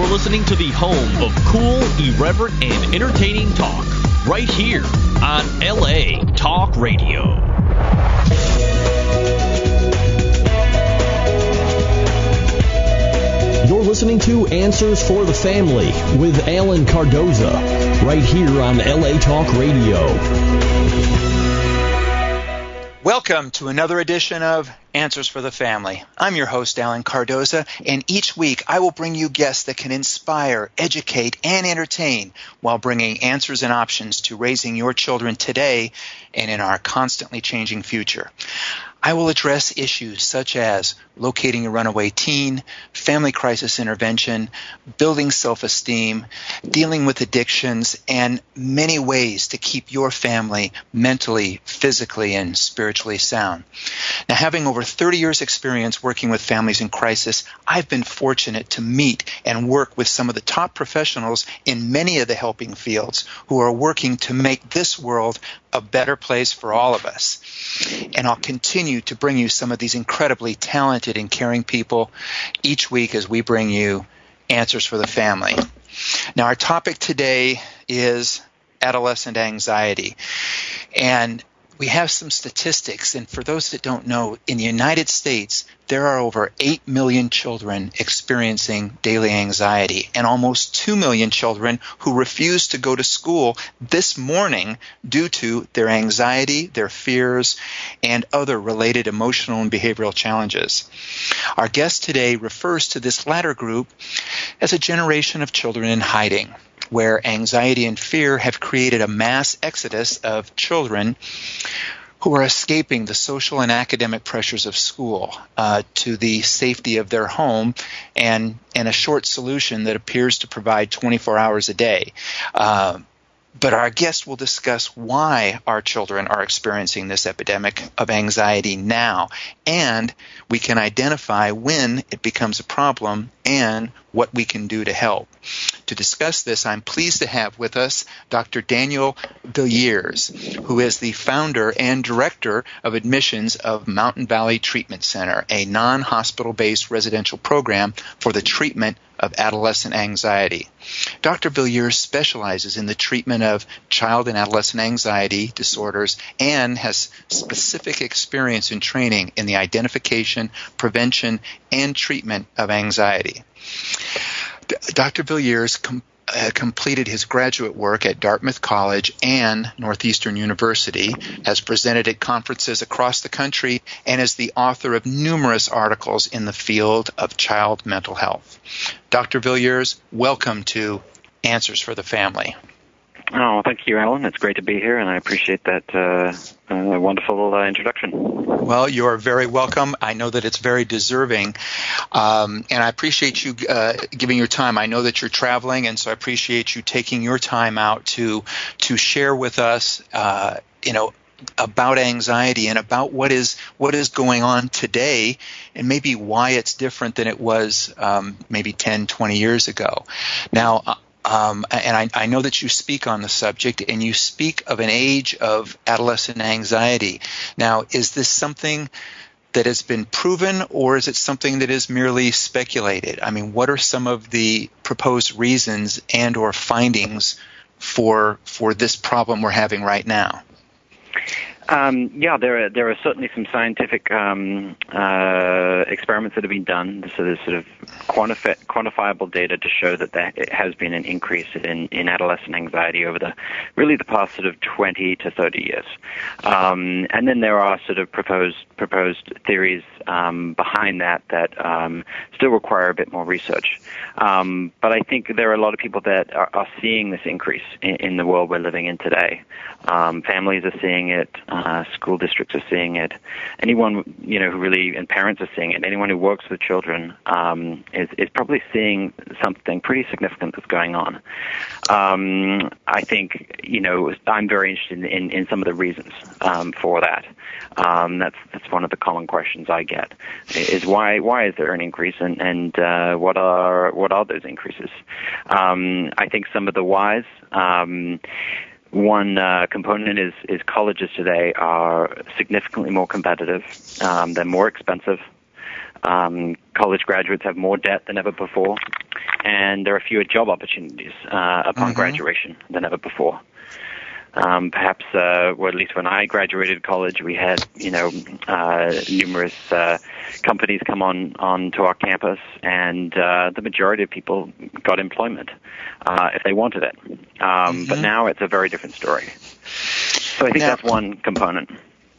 listening to the home of cool, irreverent, and entertaining talk, right here on LA Talk Radio. You're listening to Answers for the Family with Alan Cardoza, right here on LA Talk Radio. Welcome to another edition of Answers for the Family. I'm your host, Alan Cardoza, and each week I will bring you guests that can inspire, educate, and entertain while bringing answers and options to raising your children today and in our constantly changing future. I will address issues such as locating a runaway teen, family crisis intervention, building self-esteem, dealing with addictions, and many ways to keep your family mentally, physically, and spiritually sound. Now, having over 30 years experience working with families in crisis, I've been fortunate to meet and work with some of the top professionals in many of the helping fields who are working to make this world a better place for all of us. And I'll continue to bring you some of these incredibly talented and caring people each week as we bring you Answers for the Family. Now, our topic today is adolescent anxiety. And we have some statistics, and for those that don't know, in the United States, there are over 8 million children experiencing daily anxiety and almost 2 million children who refuse to go to school this morning due to their anxiety, their fears, and other related emotional and behavioral challenges. Our guest today refers to this latter group as a generation of children in hiding, where anxiety and fear have created a mass exodus of children who are escaping the social and academic pressures of school to the safety of their home and a short solution that appears to provide 24 hours a day. But our guest will discuss why our children are experiencing this epidemic of anxiety now, and we can identify when it becomes a problem and what we can do to help. To discuss this, I'm pleased to have with us Dr. Daniel Villiers, who is the founder and director of admissions of Mountain Valley Treatment Center, a non-hospital-based residential program for the treatment of adolescent anxiety. Dr. Villiers specializes in the treatment of child and adolescent anxiety disorders and has specific experience and training in the identification, prevention, and treatment of anxiety. Dr. Villiers completed his graduate work at Dartmouth College and Northeastern University, has presented at conferences across the country, and is the author of numerous articles in the field of child mental health. Dr. Villiers, welcome to Answers for the Family. Oh, thank you, Alan. It's great to be here, and I appreciate that wonderful introduction. Well, you are very welcome. I know that it's very deserving, and I appreciate you giving your time. I know that you're traveling, and so I appreciate you taking your time out to share with us, about anxiety and about what is going on today, and maybe why it's different than it was maybe 10, 20 years ago. Now, and I know that you speak on the subject, and you speak of an age of adolescent anxiety. Now, is this something that has been proven, or is it something that is merely speculated? I mean, what are some of the proposed reasons and or findings for this problem we're having right now? There are certainly some scientific experiments that have been done. So there's sort of quantifiable data to show that there has been an increase in adolescent anxiety over the past sort of 20 to 30 years. And then there are sort of proposed theories behind that still require a bit more research. But I think there are a lot of people that are seeing this increase in the world we're living in today. Families are seeing it. School districts are seeing it. Anyone, who really, and parents are seeing it. Anyone who works with children is probably seeing something pretty significant that's going on. I think, I'm very interested in some of the reasons for that. That's one of the common questions I get is why is there an increase and what are those increases? I think some of the whys. One component is colleges today are significantly more competitive. They're more expensive. College graduates have more debt than ever before. and there are fewer job opportunities upon graduation than ever before. Perhaps, well, at least when I graduated college, we had, numerous companies come on to our campus, and the majority of people got employment if they wanted it. But now it's a very different story. So I think that's one component.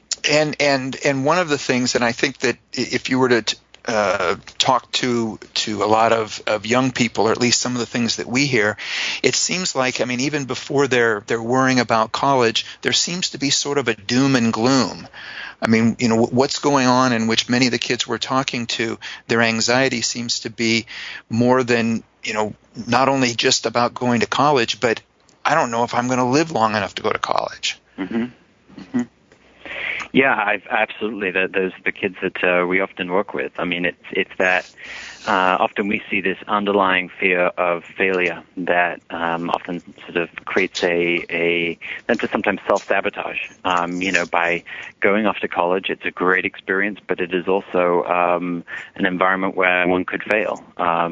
And one of the things, and I think that if you were to talk to a lot of young people, or at least some of the things that we hear, it seems like, even before they're worrying about college, there seems to be sort of a doom and gloom. What's going on, in which many of the kids we're talking to, their anxiety seems to be more than, not only just about going to college, but I don't know if I'm going to live long enough to go to college. Mm-hmm. Mm-hmm. Yeah, absolutely. Those are the kids that we often work with. It's that often we see this underlying fear of failure that often sort of creates a then to sometimes self-sabotage. By going off to college, it's a great experience, but it is also an environment where one could fail,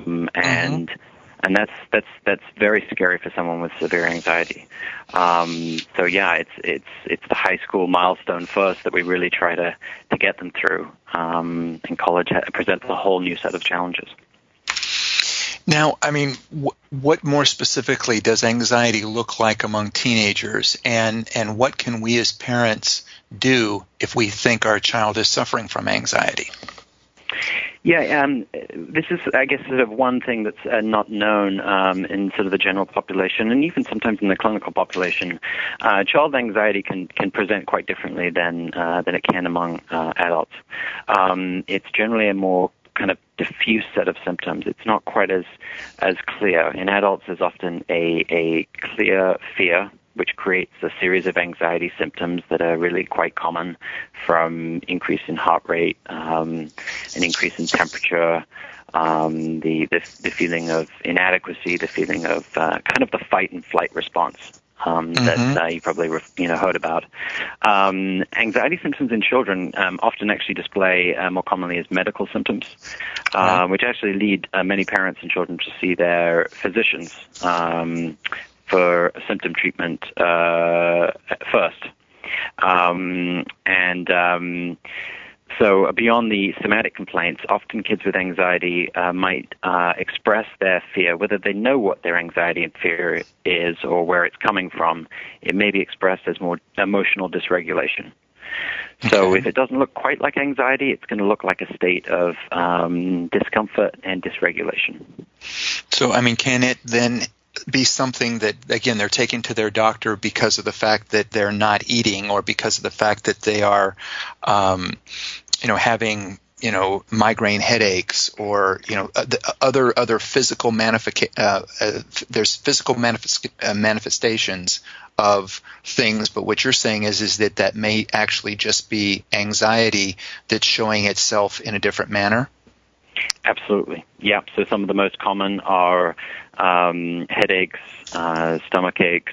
and that's very scary for someone with severe anxiety. So yeah, it's the high school milestone first that we really try to get them through. And college presents a whole new set of challenges. Now, what more specifically does anxiety look like among teenagers, and what can we as parents do if we think our child is suffering from anxiety? Yeah, this is, I guess, sort of one thing that's not known in sort of the general population, and even sometimes in the clinical population. Child anxiety can present quite differently than it can among adults. It's generally a more kind of diffuse set of symptoms. It's not quite as clear. In adults, there's often a clear fear, which creates a series of anxiety symptoms that are really quite common, from increase in heart rate, an increase in temperature, the feeling of inadequacy, the feeling of kind of the fight and flight response that you probably heard about. Anxiety symptoms in children often actually display more commonly as medical symptoms, which actually lead many parents and children to see their physicians for symptom treatment first. So beyond the somatic complaints, often kids with anxiety might express their fear, whether they know what their anxiety and fear is or where it's coming from. It may be expressed as more emotional dysregulation. So if it doesn't look quite like anxiety, it's going to look like a state of discomfort and dysregulation. So, can it then be something that, again, they're taking to their doctor because of the fact that they're not eating, or because of the fact that they are, having, migraine headaches, or, other physical there's physical manifestations of things, but what you're saying is that may actually just be anxiety that's showing itself in a different manner? Absolutely. Yeah. So some of the most common are headaches, stomach aches.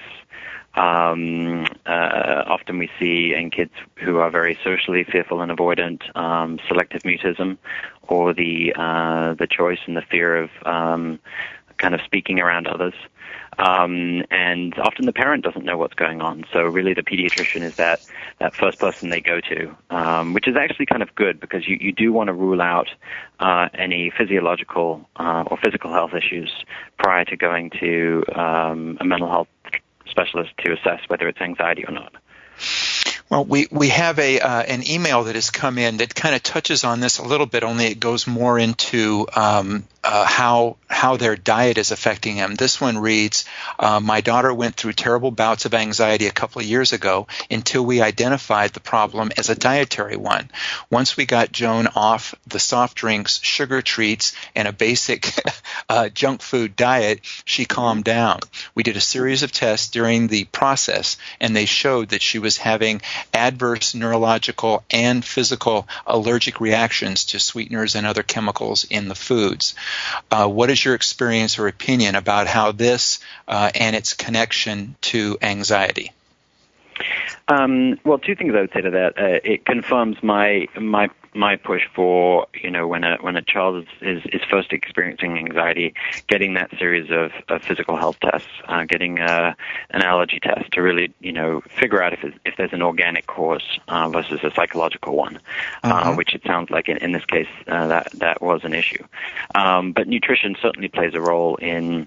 Often we see in kids who are very socially fearful and avoidant, selective mutism, or the choice and the fear of kind of speaking around others. And often the parent doesn't know what's going on. So really the pediatrician is that first person they go to, which is actually kind of good, because you do want to rule out any physiological or physical health issues prior to going to a mental health specialist to assess whether it's anxiety or not. Well, we have an email that has come in that kind of touches on this a little bit, only it goes more into how their diet is affecting them. This one reads, my daughter went through terrible bouts of anxiety a couple of years ago until we identified the problem as a dietary one. Once we got Joan off the soft drinks, sugar treats, and a basic junk food diet, she calmed down. We did a series of tests during the process, and they showed that she was having adverse neurological and physical allergic reactions to sweeteners and other chemicals in the foods. What is your experience or opinion about how this and its connection to anxiety? Well, two things I would say to that. It confirms my my push for, when a child is first experiencing anxiety, getting that series of physical health tests, getting an allergy test to really, figure out if there's an organic cause versus a psychological one, which it sounds like in this case that was an issue. But nutrition certainly plays a role in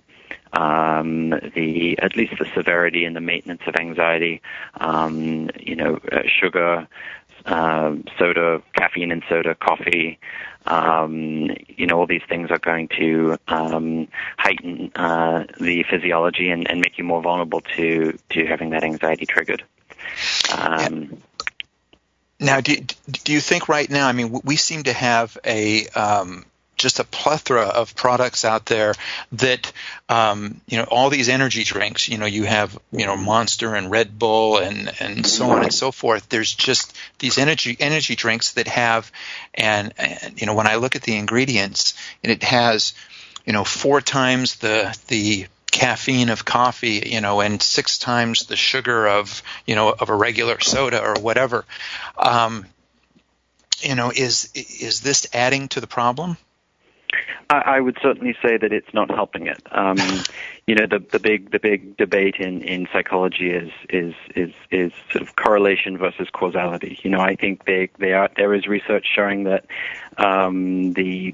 at least the severity and the maintenance of anxiety. Sugar, soda, caffeine in soda, coffee, all these things are going to heighten the physiology and make you more vulnerable to having that anxiety triggered. Now, do you think right now, I mean, we seem to have just a plethora of products out there that, all these energy drinks, you have, Monster and Red Bull and so on and so forth. There's just these energy drinks that have, and when I look at the ingredients, and it has, 4 times the caffeine of coffee, and 6 times the sugar of a regular soda or whatever. Is this adding to the problem? I would certainly say that it's not helping it. The big debate in psychology is sort of correlation versus causality. I think there is research showing that the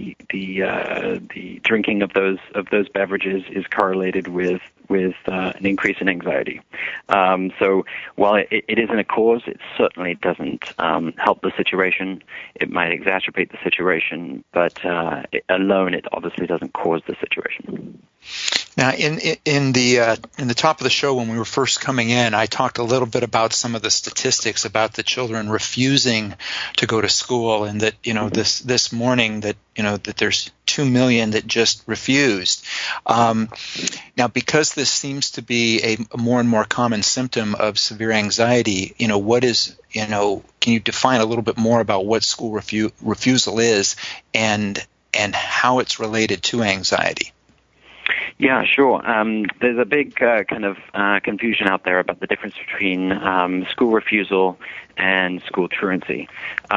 drinking of those beverages is correlated with an increase in anxiety. So while it isn't a cause, it certainly doesn't help the situation. It might exacerbate the situation, but alone it obviously doesn't cause the situation. Now, in the top of the show when we were first coming in, I talked a little bit about some of the statistics about the children refusing to go to school, and that this morning that that there's 2 million that just refused. Now, because this seems to be a more and more common symptom of severe anxiety, what is can you define a little bit more about what school refusal is and how it's related to anxiety? Yeah, sure. There's a big kind of confusion out there about the difference between school refusal and school truancy.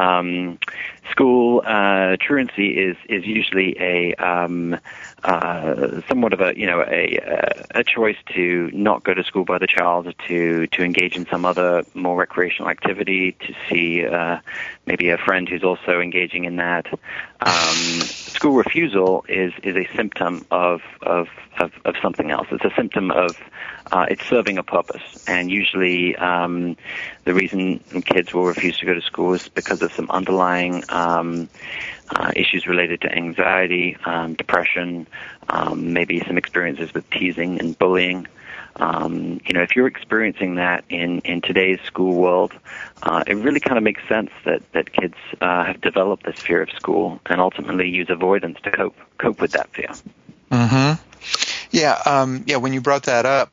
School truancy is usually a somewhat of a choice to not go to school by the child, to engage in some other more recreational activity, to see maybe a friend who's also engaging in that. School refusal is a symptom of something else. It's a symptom of it's serving a purpose, and usually the reason kids will refuse to go to school is because of some underlying issues related to anxiety, depression, maybe some experiences with teasing and bullying. If you're experiencing that in today's school world, it really kind of makes sense that kids have developed this fear of school and ultimately use avoidance to cope with that fear. Mm-hmm. Yeah. When you brought that up,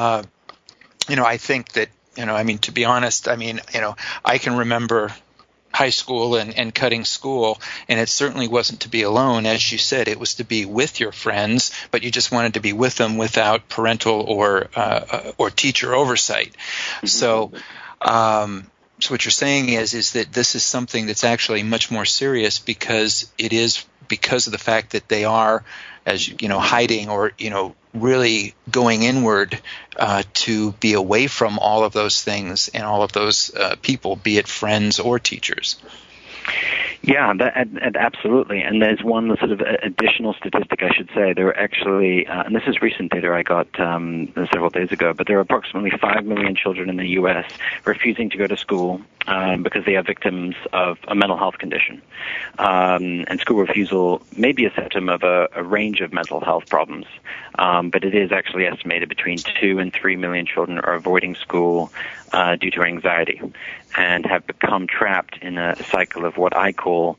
I think that, to be honest, I can remember high school and cutting school, and it certainly wasn't to be alone. As you said, it was to be with your friends, but you just wanted to be with them without parental or teacher oversight. Mm-hmm. So what you're saying is that this is something that's actually much more serious because of the fact that they are, as hiding or really going inward to be away from all of those things and all of those people, be it friends or teachers. Yeah, absolutely. And there's one sort of additional statistic I should say. There are actually, and this is recent data I got several days ago, but there are approximately 5 million children in the U.S. refusing to go to school because they are victims of a mental health condition. And school refusal may be a symptom of a range of mental health problems, but it is actually estimated between 2 and 3 million children are avoiding school due to anxiety and have become trapped in a cycle of what I call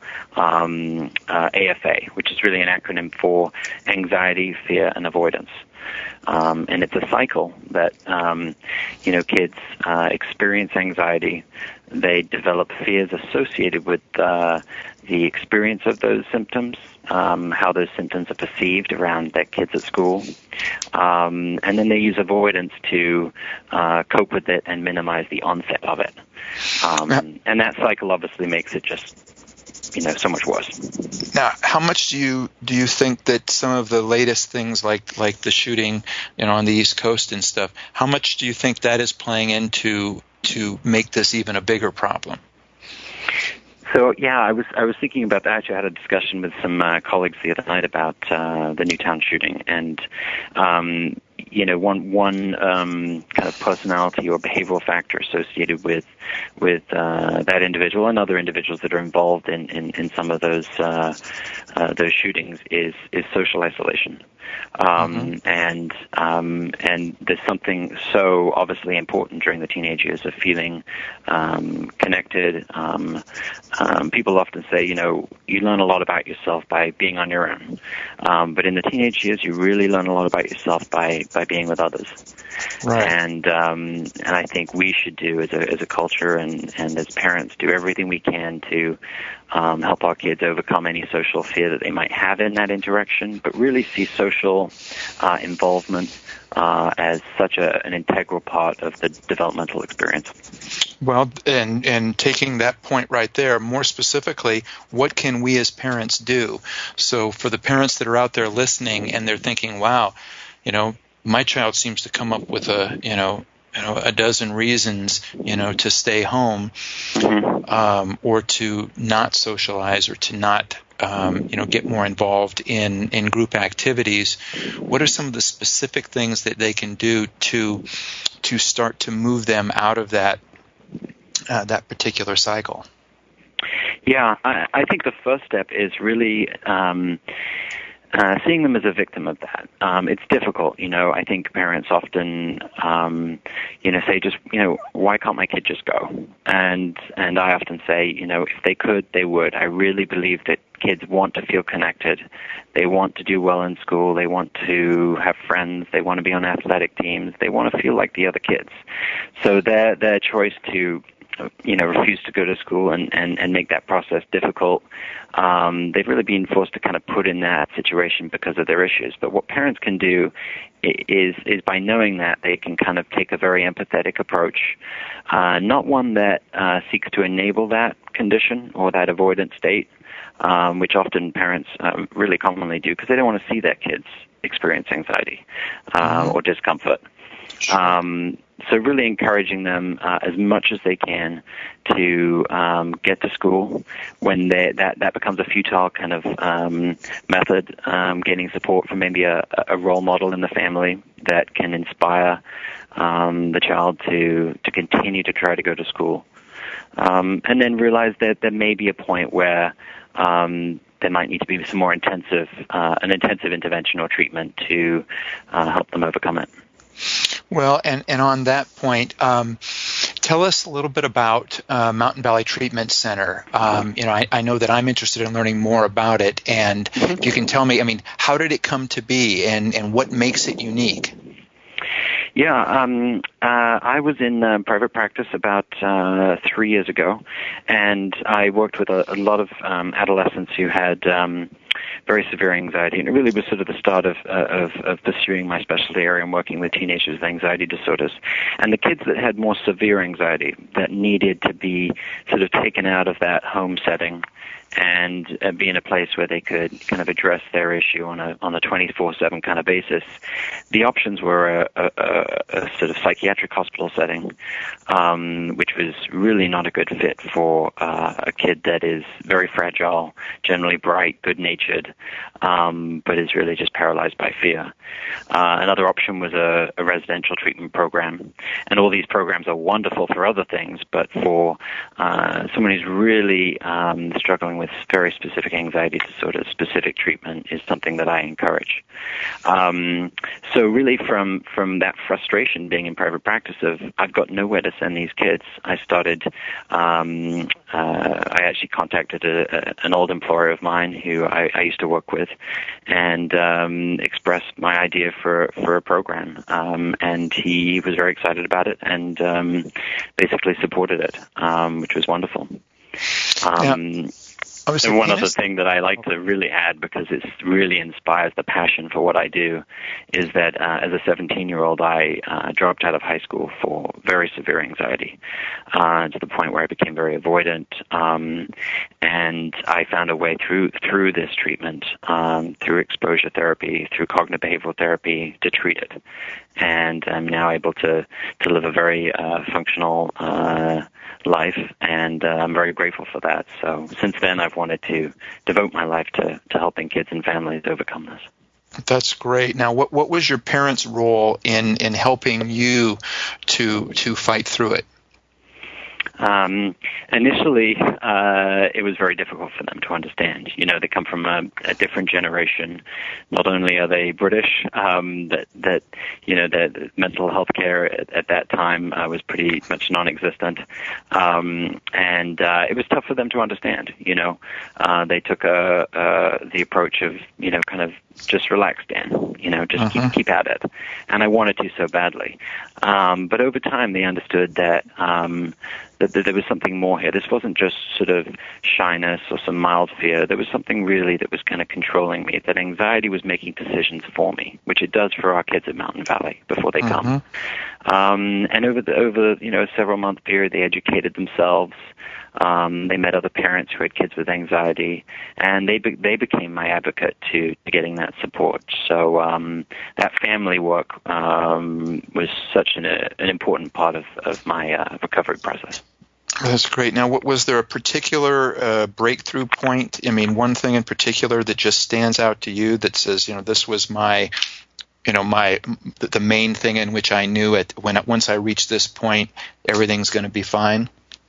AFA, which is really an acronym for anxiety, fear, and avoidance. And it's a cycle that, kids experience anxiety. They develop fears associated with the experience of those symptoms, how those symptoms are perceived around their kids at school. And then they use avoidance to cope with it and minimize the onset of it. And that cycle obviously makes it just so much worse. Now, how much do you think that some of the latest things like the shooting, on the East Coast and stuff, how much do you think that is playing into to make this even a bigger problem? So yeah, I was thinking about that. Actually, I had a discussion with some colleagues the other night about the Newtown shooting, and one kind of personality or behavioral factor associated with that individual and other individuals that are involved in some of those shootings is social isolation. And there's something so obviously important during the teenage years of feeling connected. People often say, you learn a lot about yourself by being on your own. But in the teenage years, you really learn a lot about yourself by being with others. Right. And I think we should do as a culture and as parents do everything we can to help our kids overcome any social fear that they might have in that interaction, but really see social involvement as such an integral part of the developmental experience. Well, and taking that point right there, more specifically, what can we as parents do? So for the parents that are out there listening and they're thinking, wow, my child seems to come up with a dozen reasons, to stay home, or to not socialize, or to not, get more involved in group activities. What are some of the specific things that they can do to start to move them out of that particular cycle? Yeah, I think the first step is really seeing them as a victim of that. It's difficult, I think parents often, say just, why can't my kid just go? And I often say, if they could, they would. I really believe that kids want to feel connected. They want to do well in school. They want to have friends. They want to be on athletic teams. They want to feel like the other kids. So their choice to refuse to go to school and make that process difficult. They've really been forced to kind of put in that situation because of their issues. But what parents can do is by knowing that, they can kind of take a very empathetic approach, not one that seeks to enable that condition or that avoidant state, which often parents really commonly do because they don't want to see their kids experience anxiety or discomfort. So really encouraging them as much as they can to get to school. When that becomes a futile kind of method, getting support from maybe a role model in the family that can inspire the child to continue to try to go to school. And then realize that there may be a point where there might need to be some more intensive intervention or treatment to help them overcome it. Well, and on that point, tell us a little bit about Mountain Valley Treatment Center. I know that I'm interested in learning more about it, and if you can tell me, how did it come to be, and what makes it unique? Yeah, I was in private practice about 3 years ago, and I worked with a lot of adolescents who had very severe anxiety, and it really was sort of the start of pursuing my specialty area and working with teenagers with anxiety disorders. And the kids that had more severe anxiety that needed to be sort of taken out of that home setting and be in a place where they could kind of address their issue on a 24/7 kind of basis. The options were a sort of psychiatric hospital setting, which was really not a good fit for a kid that is very fragile, generally bright, good-natured, but is really just paralyzed by fear. Another option was a residential treatment program, and all these programs are wonderful for other things, but for someone who's really struggling with very specific anxiety disorder, specific treatment is something that I encourage. So really from that frustration being in private practice of I've got nowhere to send these kids, I started, I actually contacted an old employer of mine who I used to work with and expressed my idea for a program. And he was very excited about it and basically supported it, which was wonderful. And one other thing that I like to really add, because it really inspires the passion for what I do, is that as a 17-year-old, I dropped out of high school for very severe anxiety, to the point where I became very avoidant. And I found a way through this treatment, through exposure therapy, through cognitive behavioral therapy, to treat it. And I'm now able to live a very functional life, and I'm very grateful for that. So since then, I've wanted to devote my life to helping kids and families overcome this. That's great. Now, what was your parents' role in helping you to fight through it? Initially, it was very difficult for them to understand. You know, they come from a different generation. Not only are they British, that you know, the mental health care at that time was pretty much non-existent, and it was tough for them to understand. You know, they took the approach of, you know, kind of just relax, Dan. You know, just keep at it. And I wanted to so badly, but over time they understood that there was something more here. This wasn't just sort of shyness or some mild fear. There was something really that was kind of controlling me, that anxiety was making decisions for me, which it does for our kids at Mountain Valley before they come. And over the you know, several-month period, they educated themselves. They met other parents who had kids with anxiety, and they became my advocate to getting that support. So that family work was such an important part of my recovery process. That's great. Now, was there a particular breakthrough point? I mean, one thing in particular that just stands out to you that says, you know, this was the main thing in which I knew once I reached this point, everything's going to be fine?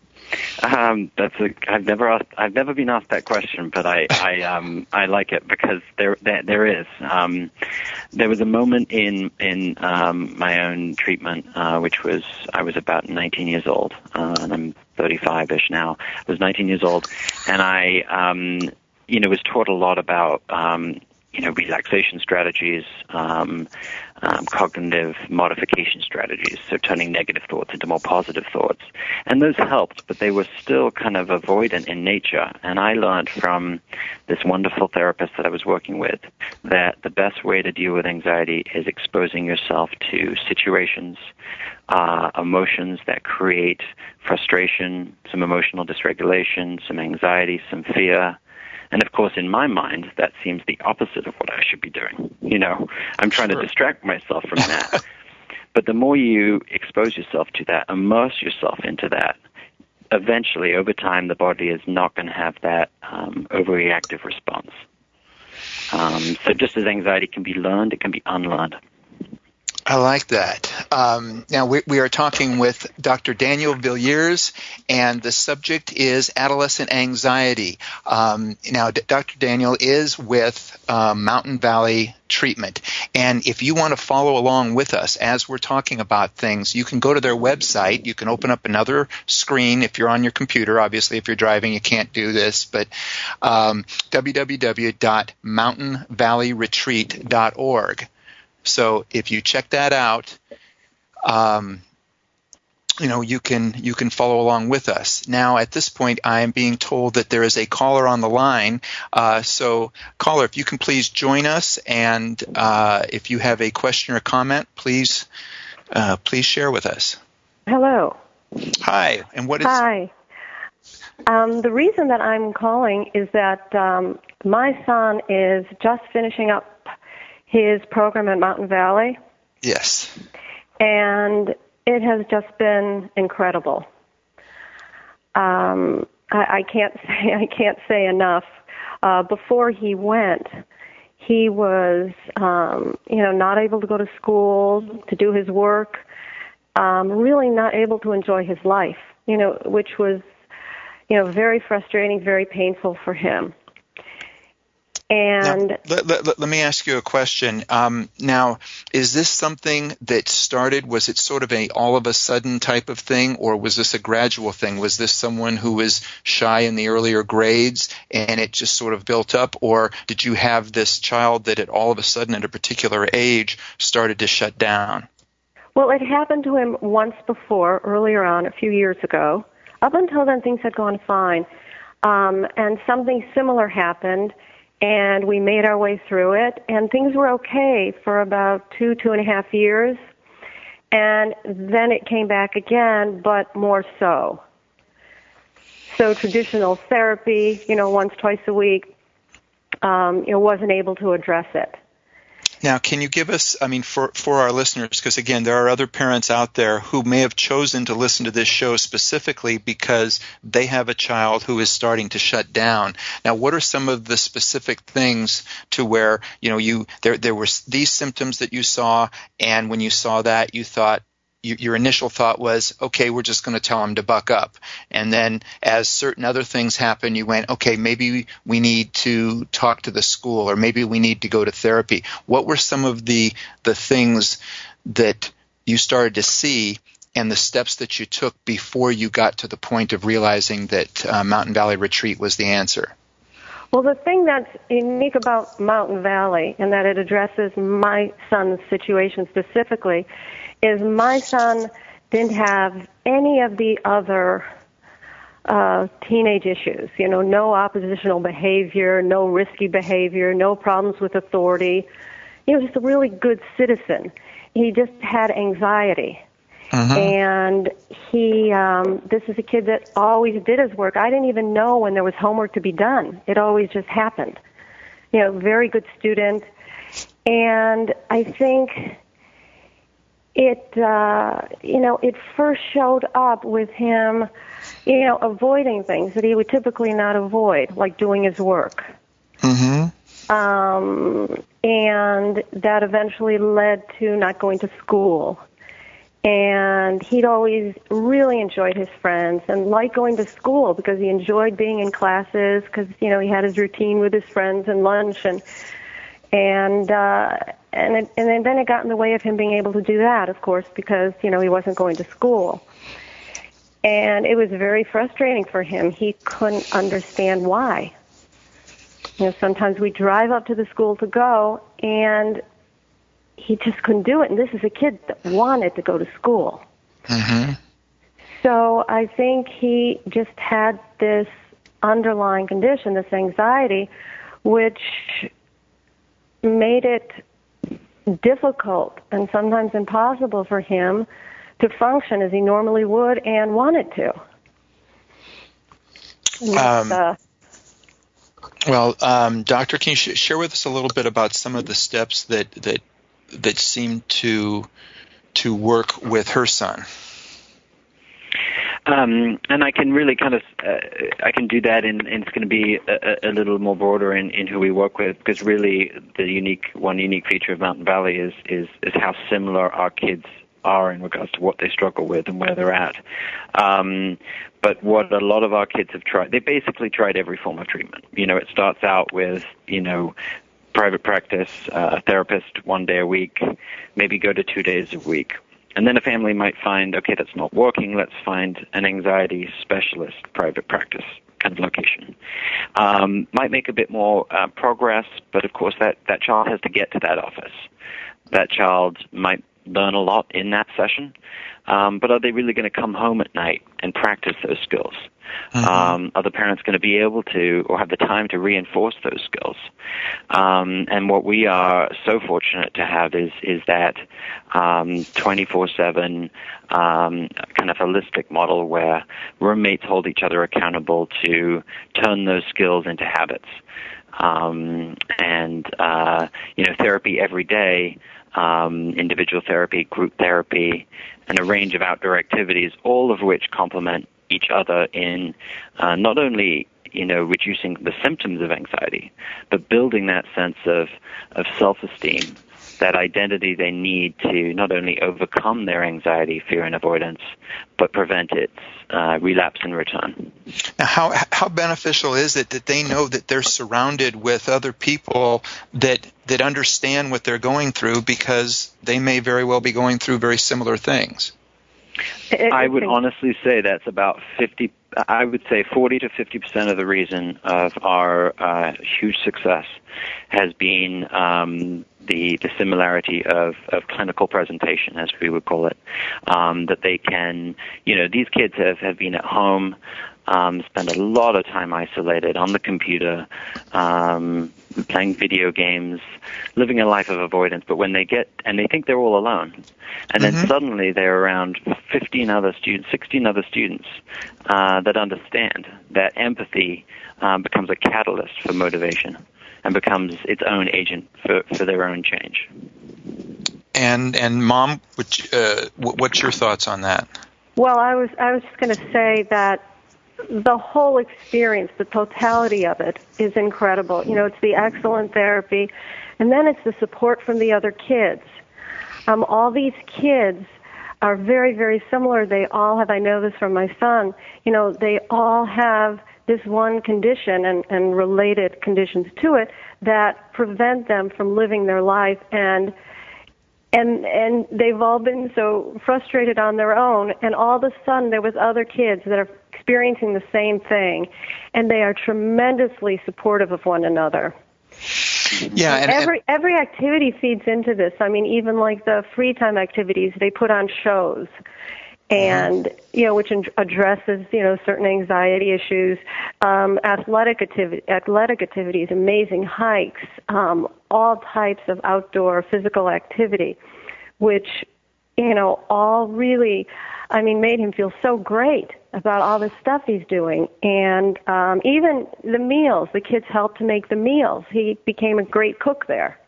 I've never been asked that question, but I like it, because there is. There was a moment in my own treatment, which was, I was about 19 years old, and I'm 35-ish now. I was 19 years old, and I, you know, was taught a lot about, you know, relaxation strategies, cognitive modification strategies, so turning negative thoughts into more positive thoughts. And those helped, but they were still kind of avoidant in nature. And I learned from this wonderful therapist that I was working with that the best way to deal with anxiety is exposing yourself to situations, emotions that create frustration, some emotional dysregulation, some anxiety, some fear. And of course, in my mind, that seems the opposite of what I should be doing. You know, I'm trying to distract myself from that. But the more you expose yourself to that, immerse yourself into that, eventually, over time, the body is not going to have that overreactive response. So just as anxiety can be learned, it can be unlearned. I like that. Now, we are talking with Dr. Daniel Villiers, and the subject is adolescent anxiety. Now, Dr. Daniel is with Mountain Valley Treatment, and if you want to follow along with us as we're talking about things, you can go to their website. You can open up another screen if you're on your computer. Obviously, if you're driving, you can't do this, but www.mountainvalleyretreat.org. So if you check that out, you know, you can follow along with us. Now, at this point, I am being told that there is a caller on the line. So, caller, if you can please join us, and if you have a question or comment, please share with us. Hello. Hi. And what is? Hi. The reason that I'm calling is that my son is just finishing up his program at Mountain Valley. Yes. And it has just been incredible. I can't say enough. Before he went, he was, you know, not able to go to school, to do his work, really not able to enjoy his life, you know, which was, you know, very frustrating, very painful for him. And now, let me ask you a question. Now, is this something that started, was it sort of a all of a sudden type of thing, or was this a gradual thing? Was this someone who was shy in the earlier grades and it just sort of built up, or did you have this child that at all of a sudden at a particular age started to shut down? Well, it happened to him once before, earlier on, a few years ago. Up until then, things had gone fine. And something similar happened, and we made our way through it, and things were okay for about 2.5 years. And then it came back again, but more so. So traditional therapy, once, twice a week, wasn't able to address it. Now, can you give us, for our listeners, because again, there are other parents out there who may have chosen to listen to this show specifically because they have a child who is starting to shut down. Now, what are some of the specific things to where, there were these symptoms that you saw, and when you saw that, you thought, your initial thought was, okay, we're just going to tell him to buck up. And then as certain other things happen, you went, okay, maybe we need to talk to the school, or maybe we need to go to therapy. What were some of the things that you started to see and the steps that you took before you got to the point of realizing that Mountain Valley Retreat was the answer? Well, the thing that's unique about Mountain Valley, and that it addresses my son's situation specifically, is my son didn't have any of the other teenage issues. No oppositional behavior, no risky behavior, no problems with authority. Just a really good citizen. He just had anxiety. Uh-huh. And he, this is a kid that always did his work. I didn't even know when there was homework to be done. It always just happened. Very good student. And I think it, it first showed up with him, avoiding things that he would typically not avoid, like doing his work. Mm-hmm. And that eventually led to not going to school. And he'd always really enjoyed his friends and liked going to school because he enjoyed being in classes because, he had his routine with his friends and lunch and then it got in the way of him being able to do that, of course, because, he wasn't going to school. And it was very frustrating for him. He couldn't understand why. Sometimes we drive up to the school to go, and he just couldn't do it. And this is a kid that wanted to go to school. Mm-hmm. So I think he just had this underlying condition, this anxiety, which made it difficult and sometimes impossible for him to function as he normally would and wanted to. Doctor, can you share with us a little bit about some of the steps that seem to work with her son? And I can really I can do that, and it's going to be a little more broader in who we work with, because really one unique feature of Mountain Valley is how similar our kids are in regards to what they struggle with and where they're at. But what a lot of our kids have tried, they basically tried every form of treatment. It starts out with, private practice, a therapist 1 day a week, maybe go to 2 days a week. And then a family might find, okay, that's not working, let's find an anxiety specialist private practice kind of location. Might make a bit more progress, but of course that child has to get to that office. That child might learn a lot in that session, but are they really going to come home at night and practice those skills? Mm-hmm. Are the parents going to be able to, or have the time to reinforce those skills? And what we are so fortunate to have is that 24/7 kind of holistic model where roommates hold each other accountable to turn those skills into habits. Therapy every day, individual therapy, group therapy, and a range of outdoor activities, all of which complement each other in not only reducing the symptoms of anxiety, but building that sense of self-esteem, that identity they need to not only overcome their anxiety, fear, and avoidance, but prevent its relapse and return. Now, how beneficial is it that they know that they're surrounded with other people that understand what they're going through, because they may very well be going through very similar things? I would honestly say that's about 40 to 50% of the reason of our huge success has been the similarity of clinical presentation, as we would call it, that they can, these kids have been at home spend a lot of time isolated on the computer, playing video games, living a life of avoidance. But when they think they're all alone, and then suddenly they're around 16 other students that understand, that empathy becomes a catalyst for motivation and becomes its own agent for their own change. And Mom, what's your thoughts on that? Well, I was just going to say that the whole experience, the totality of it, is incredible. It's the excellent therapy, and then it's the support from the other kids. All these kids are very, very similar. They all have, I know this from my son, they all have this one condition and related conditions to it that prevent them from living their life, and they've all been so frustrated on their own, and all of a sudden there was other kids that are experiencing the same thing, and they are tremendously supportive of one another. Yeah, and every activity feeds into this. I mean, even like the free time activities, they put on shows, and which addresses certain anxiety issues, athletic activities, amazing hikes, all types of outdoor physical activity, which all really, made him feel so great about all the stuff he's doing. And even the meals, the kids helped to make the meals. He became a great cook there.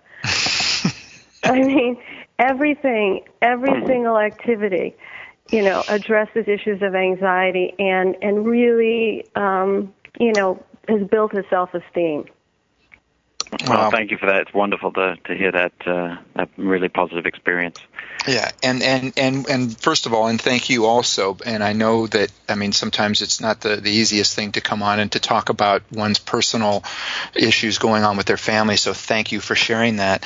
Every single activity, addresses issues of anxiety and really, has built his self-esteem. Well, thank you for that. It's wonderful to hear that really positive experience. Yeah, and first of all, and thank you also. And I know that, sometimes it's not the easiest thing to come on and to talk about one's personal issues going on with their family. So thank you for sharing that.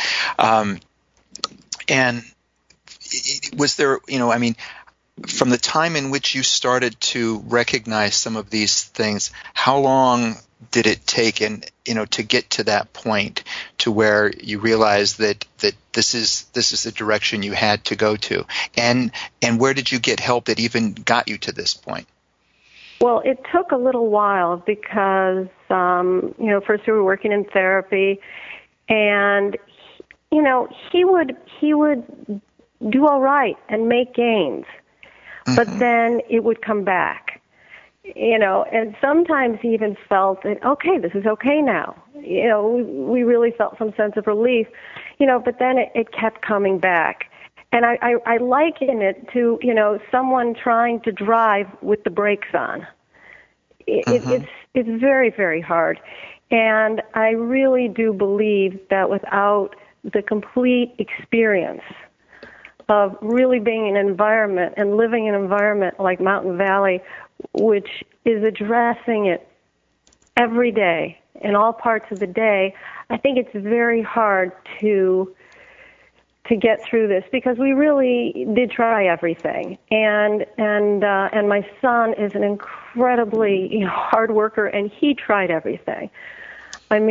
And was there, from the time in which you started to recognize some of these things, how long did it take to get to that point to where you realized that this is the direction you had to go to? And where did you get help that even got you to this point? Well, it took a little while because, first we were working in therapy, and, he would do all right and make gains, but then it would come back. And sometimes he even felt that, okay, this is okay now. We really felt some sense of relief, but then it kept coming back. And I liken it to, someone trying to drive with the brakes on. It's very, very hard. And I really do believe that without the complete experience of really being in an environment and living in an environment like Mountain Valley, which is addressing it every day, in all parts of the day, I think it's very hard to get through this, because we really did try everything. And my son is an incredibly hard worker, and he tried everything. And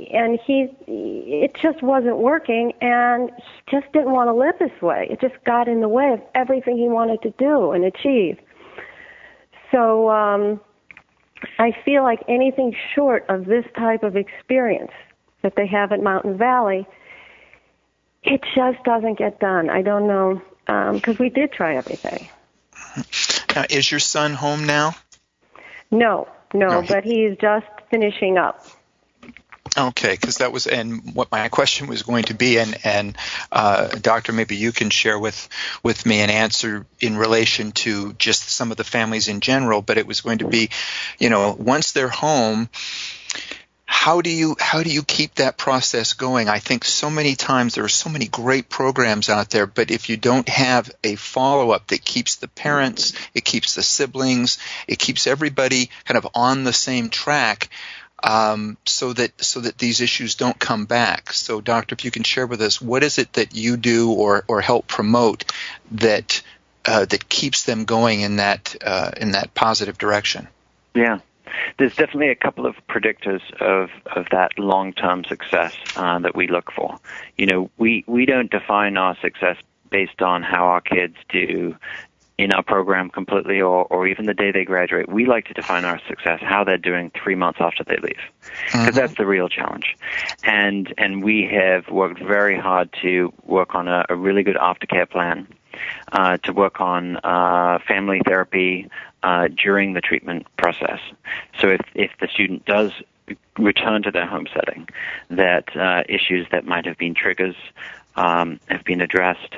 it just wasn't working, and he just didn't want to live this way. It just got in the way of everything he wanted to do and achieve. So I feel like anything short of this type of experience that they have at Mountain Valley, it just doesn't get done. I don't know, because we did try everything. Now, is your son home now? No, but he's just finishing up. Okay, because that was, and what my question was going to be, and Doctor, maybe you can share with me an answer in relation to just some of the families in general, but it was going to be, once they're home, how do you keep that process going? I think so many times there are so many great programs out there, but if you don't have a follow-up that keeps the parents, it keeps the siblings, it keeps everybody kind of on the same track, so that these issues don't come back. So, Doctor, if you can share with us, what is it that you do or help promote that keeps them going in that positive direction? Yeah. There's definitely a couple of predictors of that long-term success that we look for. We don't define our success based on how our kids do in our program completely, or even the day they graduate, we like to define our success, how they're doing 3 months after they leave, because that's the real challenge. And we have worked very hard to work on a really good aftercare plan, to work on family therapy during the treatment process. So if the student does return to their home setting, that issues that might have been triggers have been addressed,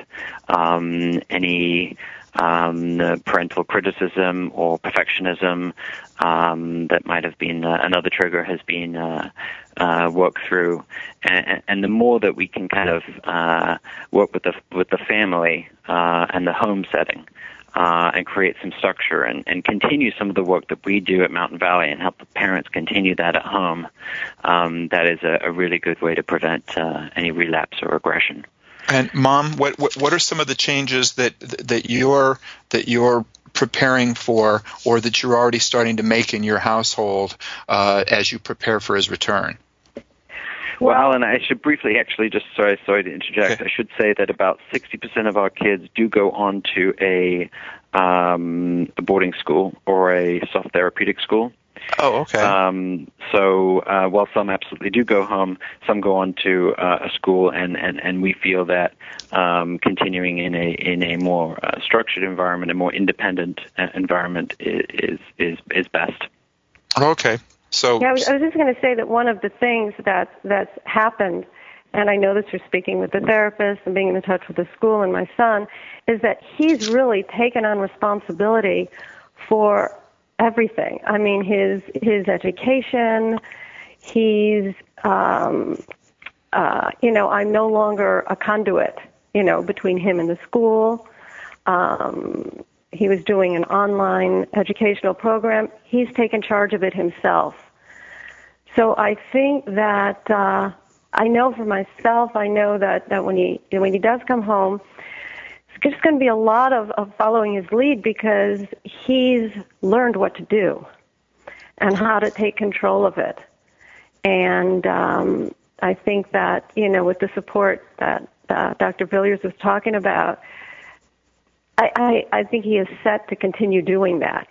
any parental criticism or perfectionism that might have been another trigger has been worked through, and the more that we can kind of work with the family and the home setting, and create some structure and continue some of the work that we do at Mountain Valley and help the parents continue that at home, that is a really good way to prevent any relapse or regression. And Mom, what are some of the changes that you're preparing for, or that you're already starting to make in your household as you prepare for his return? Well, Alan, I should briefly actually just, sorry to interject. Okay. I should say that about 60% of our kids do go on to a boarding school or a soft therapeutic school. Oh, okay. So while some absolutely do go home, some go on to a school, and we feel that continuing in a more structured environment, a more independent environment is best. Okay. So yeah, I was just going to say that one of the things that's happened, and I know that you're speaking with the therapist and being in touch with the school and my son, is that he's really taken on responsibility for everything. I mean, his education. He's, I'm no longer a conduit, between him and the school. He was doing an online educational program. He's taken charge of it himself. So I think that I know for myself, I know that when he does come home, it's just going to be a lot of following his lead, because he's learned what to do and how to take control of it. And I think that, with the support that Dr. Villiers was talking about, I think he is set to continue doing that.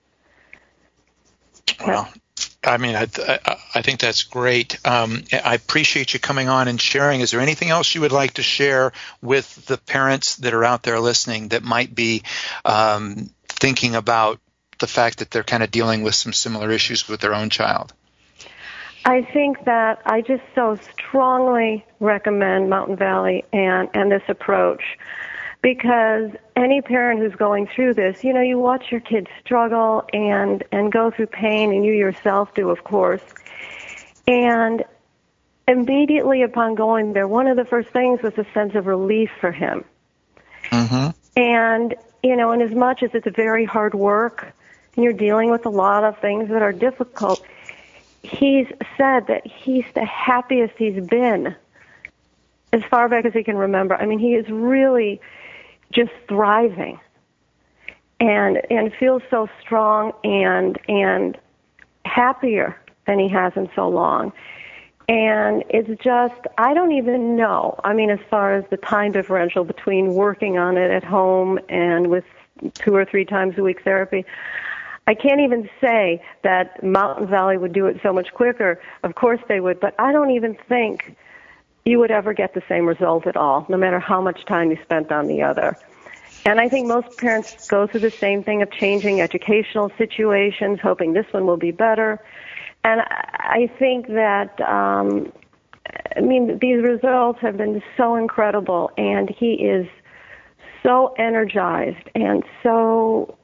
Well, I mean, I think that's great. I appreciate you coming on and sharing. Is there anything else you would like to share with the parents that are out there listening that might be thinking about the fact that they're kind of dealing with some similar issues with their own child? I think that I just so strongly recommend Mountain Valley and this approach, because any parent who's going through this, you watch your kids struggle and go through pain, and you yourself do, of course. And immediately upon going there, one of the first things was a sense of relief for him. Mm-hmm. And, and as much as it's very hard work, and you're dealing with a lot of things that are difficult, he's said that he's the happiest he's been as far back as he can remember. I mean, he is really just thriving and feels so strong and happier than he has in so long. And it's just, I don't even know. I mean, as far as the time differential between working on it at home and with 2 or 3 times a week therapy, I can't even say that Mountain Valley would do it so much quicker. Of course they would, but I don't even think you would ever get the same result at all, no matter how much time you spent on the other. And I think most parents go through the same thing of changing educational situations, hoping this one will be better. And I think that, these results have been so incredible, and he is so energized and so,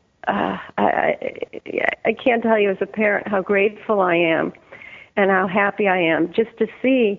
I can't tell you as a parent how grateful I am and how happy I am just to see,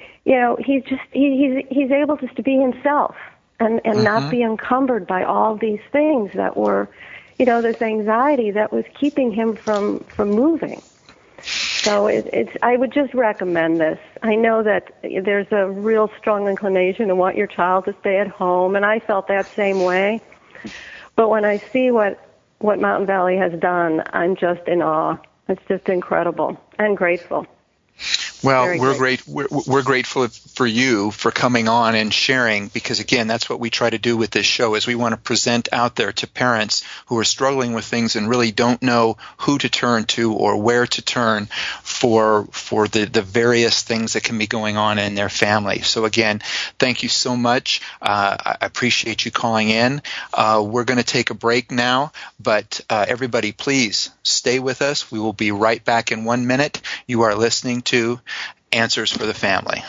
he's able just to be himself and not be encumbered by all these things that were, this anxiety that was keeping him from moving. So I would just recommend this. I know that there's a real strong inclination to want your child to stay at home, and I felt that same way. But when I see what Mountain Valley has done, I'm just in awe. It's just incredible and grateful. Well, we're grateful for you for coming on and sharing, because again, that's what we try to do with this show, is we want to present out there to parents who are struggling with things and really don't know who to turn to or where to turn for the various things that can be going on in their family. So again, thank you so much. I appreciate you calling in. We're going to take a break now, but everybody, please stay with us. We will be right back in 1 minute. You are listening to Answers for the Family.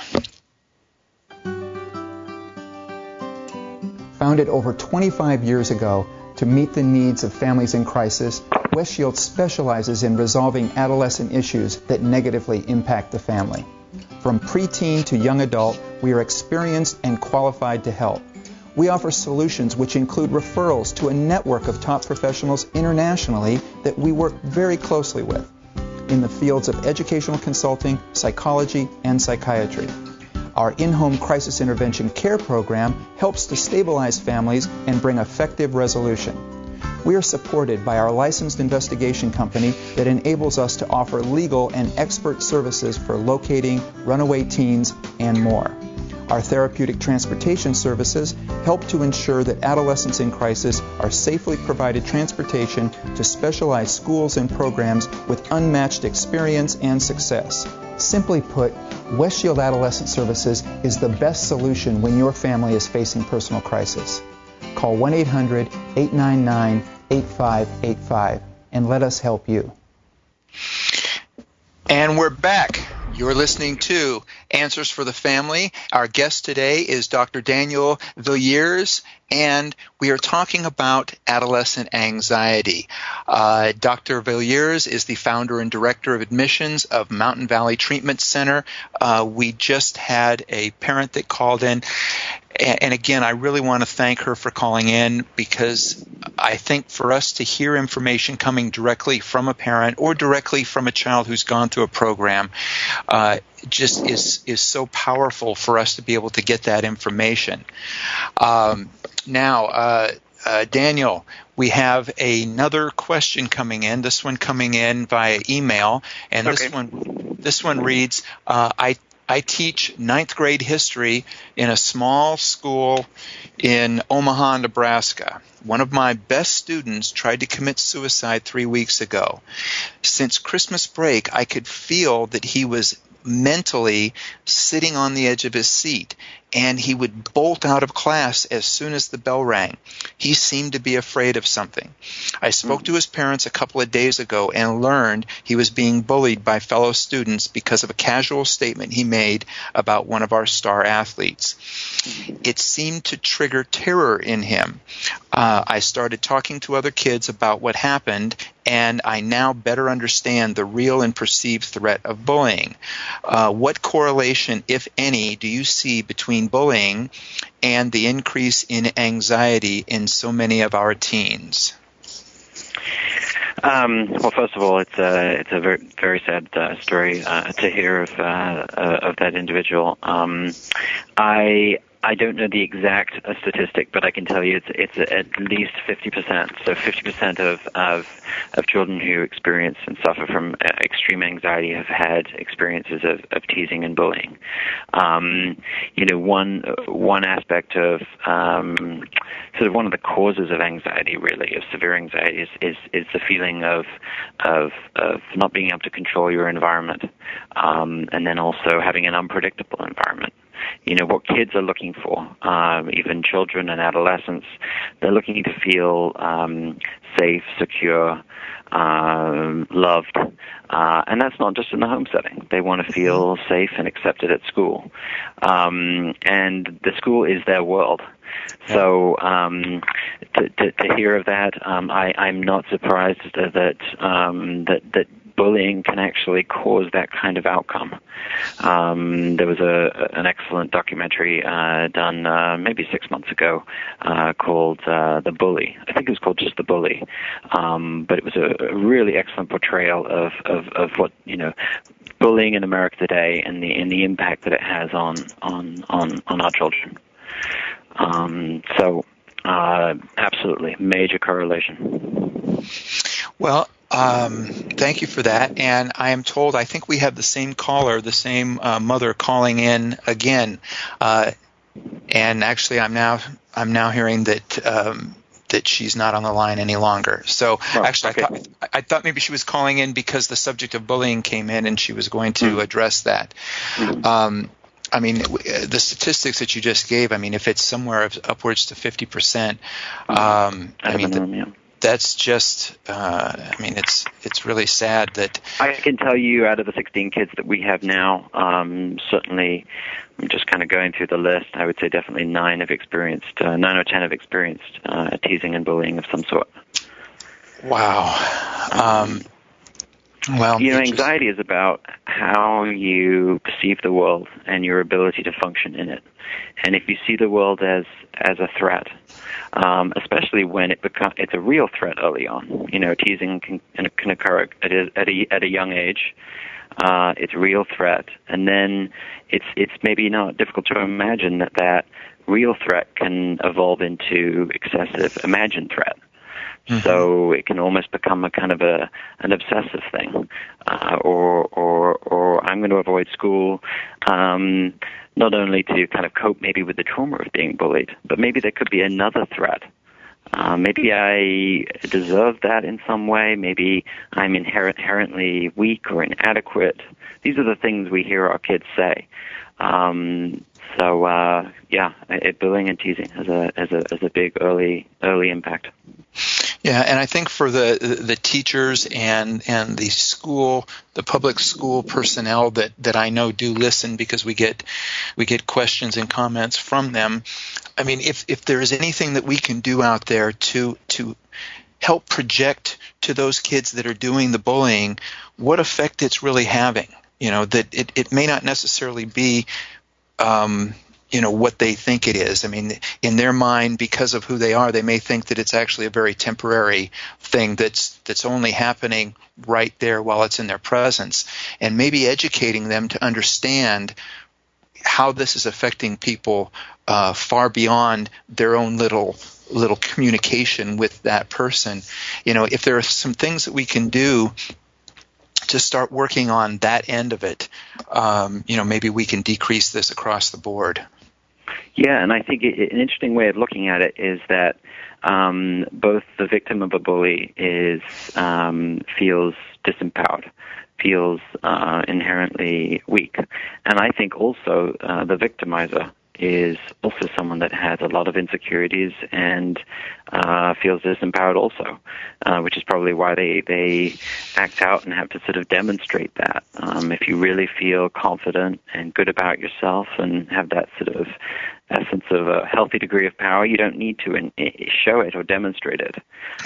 Founded over 25 years ago to meet the needs of families in crisis, West Shield specializes in resolving adolescent issues that negatively impact the family. From preteen to young adult, we are experienced and qualified to help. We offer solutions which include referrals to a network of top professionals internationally that we work very closely with in the fields of educational consulting, psychology, and psychiatry. Our in-home crisis intervention care program helps to stabilize families and bring effective resolution. We are supported by our licensed investigation company that enables us to offer legal and expert services for locating runaway teens and more. Our therapeutic transportation services help to ensure that adolescents in crisis are safely provided transportation to specialized schools and programs with unmatched experience and success. Simply put, West Shield Adolescent Services is the best solution when your family is facing personal crisis. Call 1-800-899-8585 and let us help you. And we're back. You're listening to Answers for the Family. Our guest today is Dr. Daniel Villiers, and we are talking about adolescent anxiety. Dr. Villiers is the founder and director of admissions of Mountain Valley Treatment Center. We just had a parent that called in. And again, I really want to thank her for calling in, because I think for us to hear information coming directly from a parent or directly from a child who's gone through a program just is so powerful for us to be able to get that information. Now, Daniel, we have another question coming in. This one coming in via email, and okay. This one reads, I teach 9th grade history in a small school in Omaha, Nebraska. One of my best students tried to commit suicide 3 weeks ago. Since Christmas break, I could feel that he was mentally sitting on the edge of his seat, and he would bolt out of class as soon as the bell rang. He seemed to be afraid of something. I spoke to his parents a couple of days ago and learned he was being bullied by fellow students because of a casual statement he made about one of our star athletes. It seemed to trigger terror in him. I started talking to other kids about what happened, and I now better understand the real and perceived threat of bullying. What correlation, if any, do you see between bullying and the increase in anxiety in so many of our teens? Well, first of all, it's a very, very sad story to hear of that individual. I don't know the exact statistic, but I can tell you it's at least 50%. So 50% of children who experience and suffer from extreme anxiety have had experiences of teasing and bullying. One aspect of sort of one of the causes of anxiety, really, of severe anxiety, is the feeling of not being able to control your environment, and then also having an unpredictable environment. What kids are looking for, even children and adolescents, they're looking to feel safe, secure, loved, and that's not just in the home setting. They want to feel safe and accepted at school, and the school is their world. So to hear of that, I'm not surprised that bullying can actually cause that kind of outcome. There was an excellent documentary done maybe 6 months ago called The Bully. I think it was called just The Bully, but it was a really excellent portrayal of what bullying in America today and the impact that it has on our children. So absolutely, major correlation. Well, Thank you for that. And I am told, I think we have the same caller, the same mother calling in again. And actually, I'm now hearing that she's not on the line any longer. So actually, okay. I thought maybe she was calling in because the subject of bullying came in and she was going to address that. I mean, the statistics that you just gave, I mean, if it's somewhere of upwards to 50%, that's just, I mean, it's really sad that... I can tell you out of the 16 kids that we have now, certainly, I'm just kind of going through the list, I would say definitely 9 or 10 have experienced teasing and bullying of some sort. Wow. Well, anxiety is about how you perceive the world and your ability to function in it. And if you see the world as a threat, especially when it's a real threat early on, teasing can occur at a young age. It's a real threat, and then it's maybe not difficult to imagine that real threat can evolve into excessive imagined threat. Mm-hmm. So it can almost become a kind of an obsessive thing, or I'm going to avoid school, not only to kind of cope maybe with the trauma of being bullied, but maybe there could be another threat. Maybe I deserve that in some way. Maybe I'm inherently weak or inadequate. These are the things we hear our kids say. Bullying and teasing has a big early impact. Yeah, and I think for the teachers and the public school personnel that I know do listen, because we get questions and comments from them. I mean, if there is anything that we can do out there to help project to those kids that are doing the bullying what effect it's really having, that it may not necessarily be what they think it is. I mean, in their mind, because of who they are, they may think that it's actually a very temporary thing that's only happening right there while it's in their presence, and maybe educating them to understand how this is affecting people far beyond their own little communication with that person. If there are some things that we can do to start working on that end of it, maybe we can decrease this across the board. Yeah, and I think an interesting way of looking at it is that both the victim of a bully feels disempowered, feels inherently weak, and I think also the victimizer is also someone that has a lot of insecurities and feels disempowered also, which is probably why they act out and have to sort of demonstrate that. If you really feel confident and good about yourself and have that sort of essence of a healthy degree of power, you don't need to show it or demonstrate it.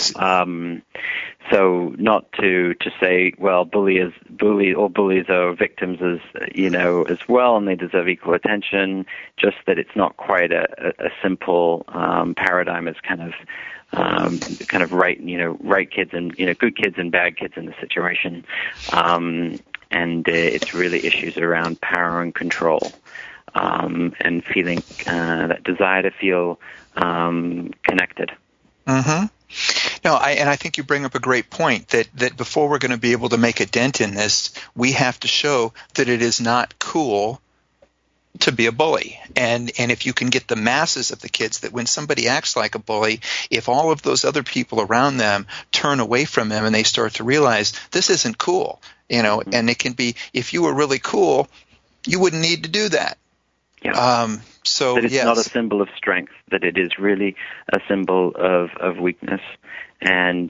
So not to say, well, bullies are victims as well, and they deserve equal attention. Just that it's not quite a simple paradigm as kind of right kids and good kids and bad kids in the situation, and it's really issues around power and control. And feeling that desire to feel connected. Mm-hmm. No, I think you bring up a great point that before we're going to be able to make a dent in this, we have to show that it is not cool to be a bully. And if you can get the masses of the kids that when somebody acts like a bully, if all of those other people around them turn away from them and they start to realize this isn't cool, and it can be, if you were really cool, you wouldn't need to do that. Yeah. So that it's yes. not a symbol of strength, that it is really a symbol of weakness. And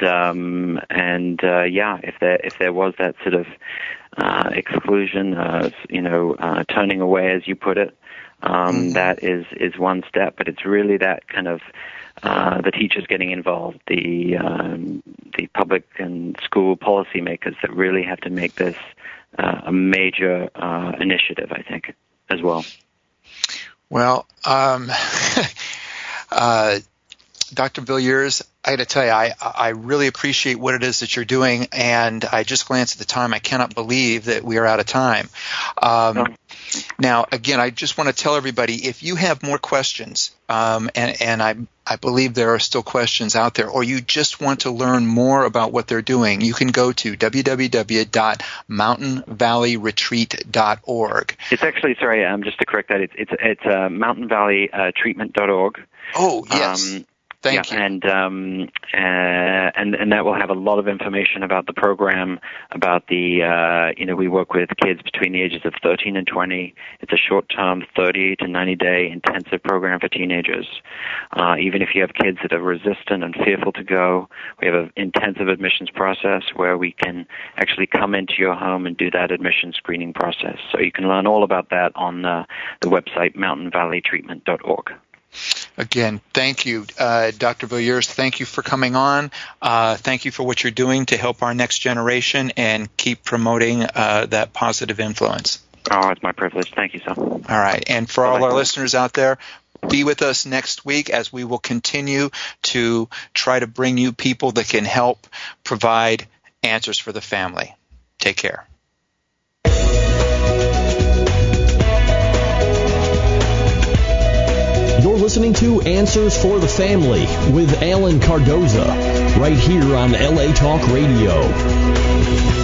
if there was that sort of exclusion, turning away, as you put it, that is one step. But it's really that kind of the teachers getting involved, the public and school policymakers that really have to make this a major initiative, I think, as well. Well, Dr. Villiers, I got to tell you, I really appreciate what it is that you're doing, and I just glanced at the time. I cannot believe that we are out of time. Now, again, I just want to tell everybody, if you have more questions, and I believe there are still questions out there, or you just want to learn more about what they're doing, you can go to www.mountainvalleyretreat.org. It's actually, just to correct that, it's mountainvalleytreatment.org. Oh, yes. Thank you. And that will have a lot of information about the program, about the, we work with kids between the ages of 13 and 20. It's a short-term 30 to 90-day intensive program for teenagers. Even if you have kids that are resistant and fearful to go, we have an intensive admissions process where we can actually come into your home and do that admission screening process. So you can learn all about that on the website mountainvalleytreatment.org. Again, thank you, Dr. Villiers. Thank you for coming on. Thank you for what you're doing to help our next generation and keep promoting that positive influence. Oh, it's my privilege. Thank you, sir. All right. And for all our listeners out there, be with us next week as we will continue to try to bring you people that can help provide answers for the family. Take care. You're listening to Answers for the Family with Alan Cardoza, right here on LA Talk Radio.